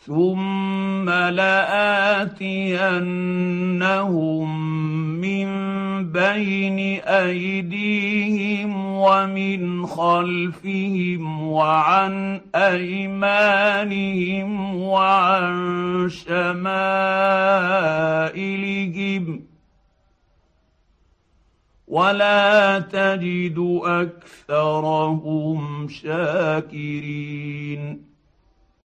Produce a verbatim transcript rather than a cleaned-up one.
ثم لآتينهم من بين أيديهم ومن خلفهم وعن أيمانهم وعن شمائلهم ولا تجد أكثرهم شاكرين.